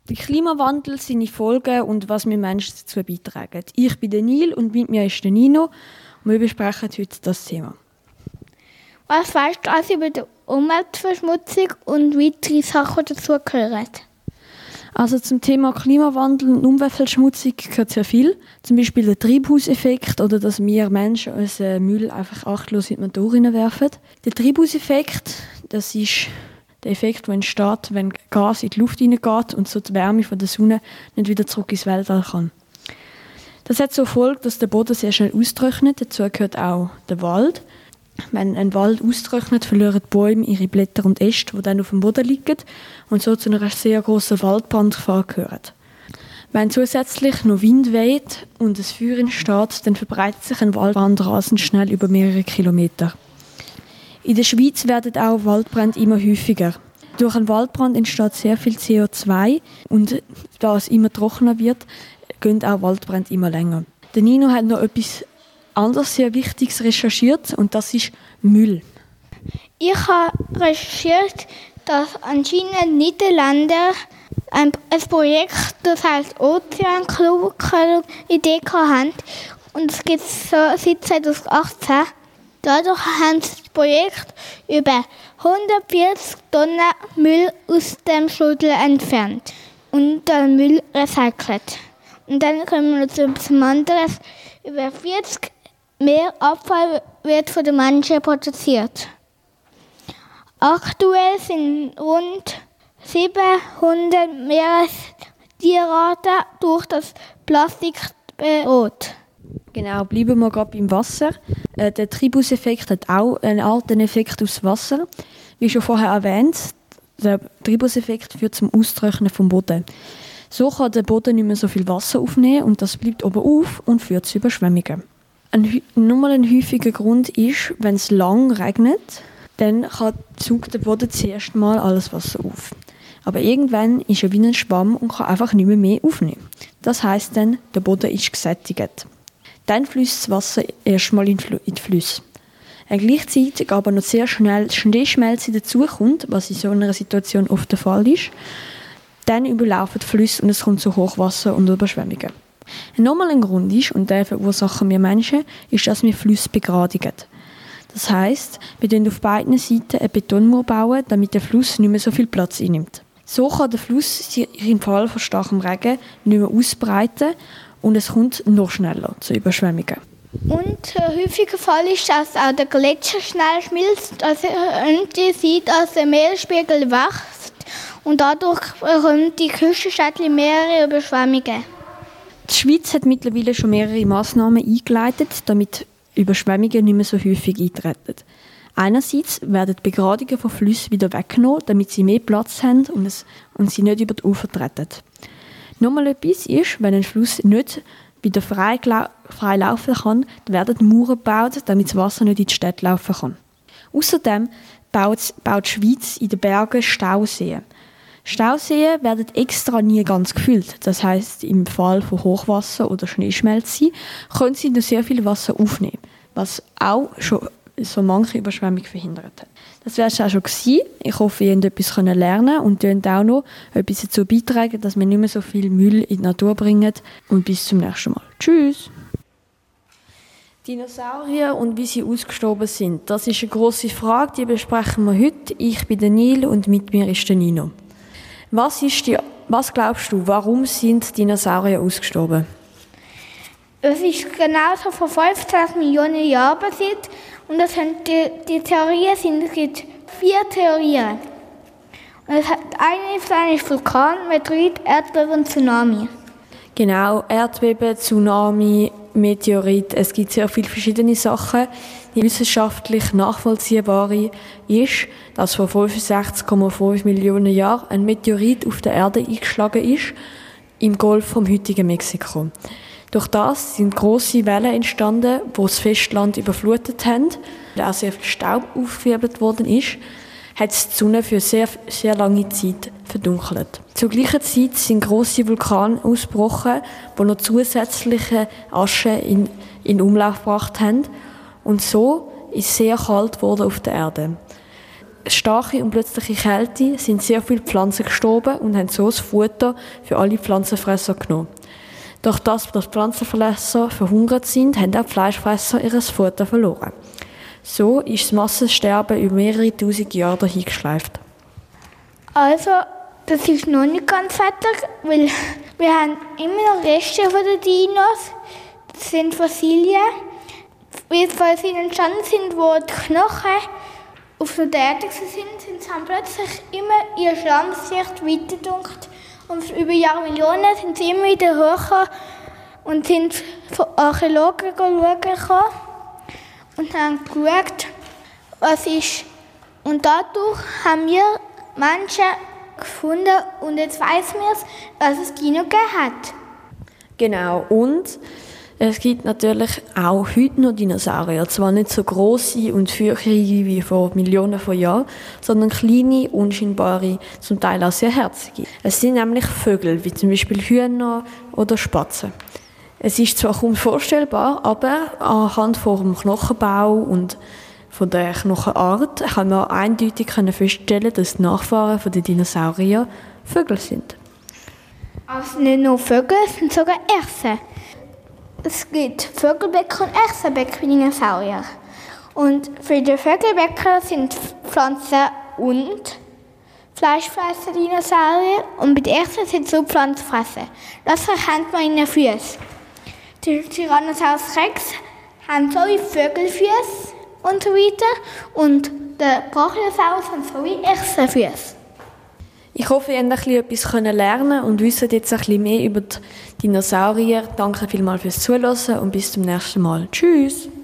Der Klimawandel, seine Folgen und was wir Menschen dazu beitragen. Ich bin der Nil und mit mir ist der Nino und wir besprechen heute das Thema. Was weißt du also über die Umweltverschmutzung und weitere Sachen dazugehören? Also zum Thema Klimawandel und Umweltverschmutzung gehört sehr viel. Zum Beispiel der Treibhauseffekt oder dass wir Menschen unseren Müll einfach achtlos in die Natur hineinwerfen. Der Treibhauseffekt, das ist der Effekt, der entsteht, wenn Gas in die Luft hineingeht und so die Wärme von der Sonne nicht wieder zurück ins Weltall kann. Das hat zur Folge, dass der Boden sehr schnell austrocknet. Dazu gehört auch der Wald. Wenn ein Wald austrocknet, verlieren die Bäume ihre Blätter und Äste, die dann auf dem Boden liegen und so zu einer sehr grossen Waldbrandgefahr gehören. Wenn zusätzlich noch Wind weht und ein Feuer entsteht, dann verbreitet sich ein Waldbrand rasend schnell über mehrere Kilometer. In der Schweiz werden auch Waldbrände immer häufiger. Durch einen Waldbrand entsteht sehr viel CO2 und da es immer trockener wird, gehen auch Waldbrände immer länger. Der Nino hat noch etwas anderes sehr Wichtiges recherchiert und das ist Müll. Ich habe recherchiert, dass anscheinend Niederländer ein Projekt, das heißt Ozeankluge-Idee haben und es gibt so seit 2018. Dadurch haben sie das Projekt über 140 Tonnen Müll aus dem Strudel entfernt und den Müll recycelt. Und dann kommen wir noch zu etwas anderes. Über 40 mehr Abfall wird von den Menschen produziert. Aktuell sind rund 700 Meerestierarten durch das Plastik bedroht. Genau, bleiben wir gerade beim Wasser. Der Treibhauseffekt hat auch einen alten Effekt aufs Wasser. Wie schon vorher erwähnt, der Treibhauseffekt führt zum Austrocknen vom Boden. So kann der Boden nicht mehr so viel Wasser aufnehmen und das bleibt oben auf und führt zu Überschwemmungen. Nochmal ein häufiger Grund ist, wenn es lang regnet, dann saugt der Boden zuerst mal alles Wasser auf. Aber irgendwann ist er wie ein Schwamm und kann einfach nicht mehr aufnehmen. Das heisst dann, der Boden ist gesättigt. Dann fließt das Wasser erstmal in die Flüsse. Gleichzeitig aber noch sehr schnell Schneeschmelze dazukommt, was in so einer Situation oft der Fall ist. Dann überlaufen die Flüsse und es kommt zu Hochwasser und Überschwemmungen. Nochmal ein Grund ist, und den verursachen wir Menschen, ist, dass wir Flüsse begradigen. Das heisst, wir bauen auf beiden Seiten eine Betonmauer bauen, damit der Fluss nicht mehr so viel Platz einnimmt. So kann der Fluss sich im Fall von starkem Regen nicht mehr ausbreiten und es kommt noch schneller zu Überschwemmungen. Und ein häufiger Fall ist, dass auch der Gletscher schnell schmilzt. Also könnte sein, dass der Meeresspiegel wächst und dadurch bekommen die Küstenstädte mehrere Überschwemmungen. Die Schweiz hat mittlerweile schon mehrere Massnahmen eingeleitet, damit Überschwemmungen nicht mehr so häufig eintreten. Einerseits werden die Begradigungen von Flüssen wieder weggenommen, damit sie mehr Platz haben und sie nicht über die Ufer treten. Nochmal etwas ist, wenn ein Fluss nicht wieder frei laufen kann, dann werden Mauern gebaut, damit das Wasser nicht in die Städte laufen kann. Außerdem baut die Schweiz in den Bergen Stauseen. Stauseen werden extra nie ganz gefüllt. Das heisst, im Fall von Hochwasser oder Schneeschmelze können sie noch sehr viel Wasser aufnehmen, was auch schon so manche Überschwemmung verhindert hat. Das wäre es auch schon gewesen. Ich hoffe, ihr habt etwas lernen und könnt auch noch etwas dazu beitragen, dass wir nicht mehr so viel Müll in die Natur bringen. Und bis zum nächsten Mal. Tschüss! Dinosaurier und wie sie ausgestorben sind, das ist eine grosse Frage, die besprechen wir heute. Ich bin der Nil und mit mir ist der Nino. Was glaubst du, warum sind Dinosaurier ausgestorben? Es ist genauso vor 15 Millionen Jahren passiert und das sind die Theorien sind, es gibt 4 Theorien. Und eine ist Vulkan, Meteorit, Erdbeben und Tsunami. Genau, Erdbeben, Tsunami, Meteorit, es gibt sehr viele verschiedene Sachen. Die wissenschaftlich nachvollziehbare ist, dass vor 65,5 Millionen Jahren ein Meteorit auf der Erde eingeschlagen ist, im Golf vom heutigen Mexiko. Durch das sind grosse Wellen entstanden, die das Festland überflutet haben, weil auch sehr viel Staub aufgewirbelt worden ist, hat die Sonne für sehr, sehr lange Zeit verdunkelt. Zur gleichen Zeit sind grosse Vulkane ausgebrochen, die noch zusätzliche Asche in Umlauf gebracht haben. Und so ist es sehr kalt geworden auf der Erde. starke und plötzliche Kälte sind sehr viele Pflanzen gestorben und haben so das Futter für alle Pflanzenfresser genommen. Durch das, dass Pflanzenfresser verhungert sind, haben auch die Fleischfresser ihr Futter verloren. So ist das Massensterben über mehrere tausend Jahre dahingeschleift. Also, das ist noch nicht ganz fertig, weil wir haben immer noch Reste von den Dinos. Das sind Fossilien, weil sie entstanden sind, wo die Knochen auf der Erde sind, haben plötzlich immer ihre Schlammschicht weitergedunkt. Und über Jahrmillionen sind sie immer wieder hochgekommen und sind von Archäologen schauen und haben geschaut, was ist. Und dadurch haben wir Menschen gefunden und jetzt weiss man es, dass es Dino gegeben hat. Genau, und es gibt natürlich auch heute noch Dinosaurier. Zwar nicht so grosse und fürchtige wie vor Millionen von Jahren, sondern kleine, unscheinbare, zum Teil auch sehr herzige. Es sind nämlich Vögel, wie zum Beispiel Hühner oder Spatzen. Es ist zwar kaum vorstellbar, aber anhand vom Knochenbau und von der Knochenart kann man eindeutig feststellen, dass die Nachfahren der Dinosaurier Vögel sind. Also nicht nur Vögel, es sind sogar Echsen. Es gibt Vögelbäcker und Echsenbäcker-Dinosaurier. Und für die Vögelbäcker sind Pflanzen und Fleischfresser Dinosaurier und bei den Echsen sind es so Pflanzenfresser. Das erkennt man in den Füßen. Die Tyrannosaurus Rex haben so wie Vögelfüße und so weiter und der Brachiosaurus hat so wie Echsenfüße. Ich hoffe, ihr habt etwas lernen und wisst jetzt ein bisschen mehr über die Dinosaurier. Danke vielmals fürs Zuhören und bis zum nächsten Mal. Tschüss!